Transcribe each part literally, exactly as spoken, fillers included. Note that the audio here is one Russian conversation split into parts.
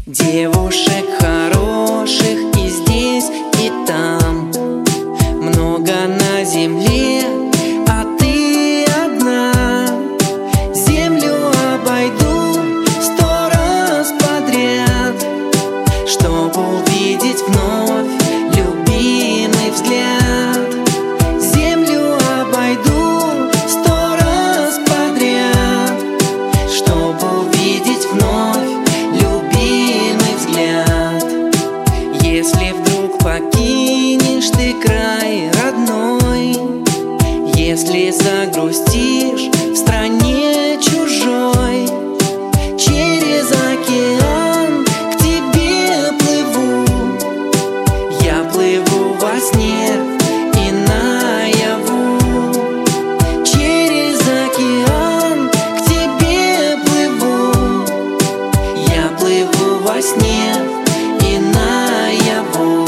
Девушек хороших и здесь, и там много на земле, а ты одна. Землю обойду сто раз подряд, чтоб увидеть вновь любимый взгляд. Землю обойду сто раз подряд, чтоб увидеть вновь любимый взгляд. Если вдруг покинешь ты край родной, если загрустишь в стране чужой, через океан к тебе плыву. Я плыву во сне и наяву. Через океан к тебе плыву. Я плыву во сне и наяву.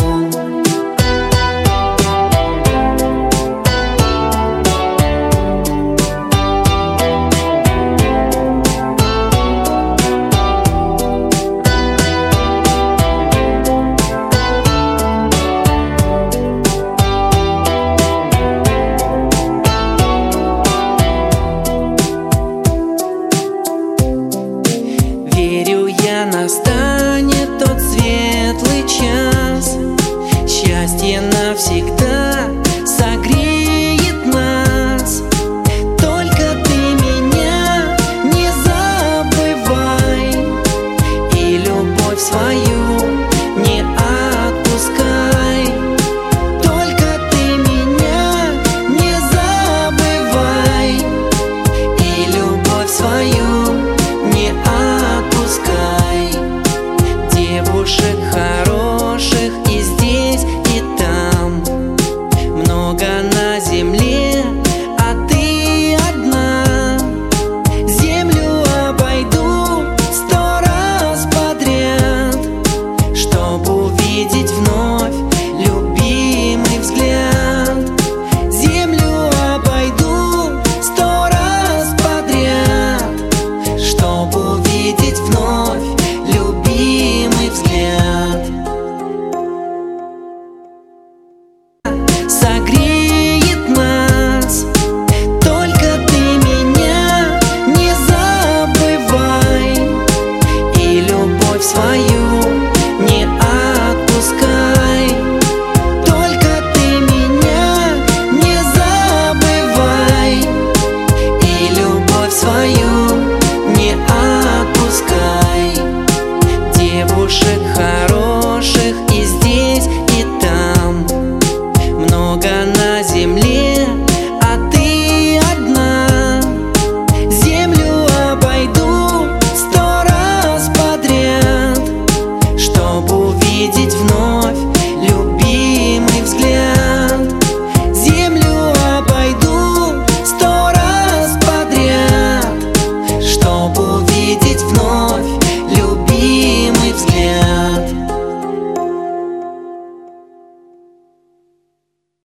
Верю я, настанет тот светлый час, счастье навсегда согреет нас. Только ты меня не забывай и любовь свою не отпускай. Только ты меня не забывай и любовь свою не отпускай. Девушек хороших и здесь, и там много на земле, а ты одна. Землю обойду сто раз подряд, чтоб увидеть вновь любимый взгляд. Землю обойду сто раз подряд, чтоб увидеть вновь любимый взгляд. Согреет нас. Только ты меня не забывай и любовь свою не отпускай. Только ты меня не забывай и любовь свою не отпускай. Девушек хороших и здесь, и там много на земле,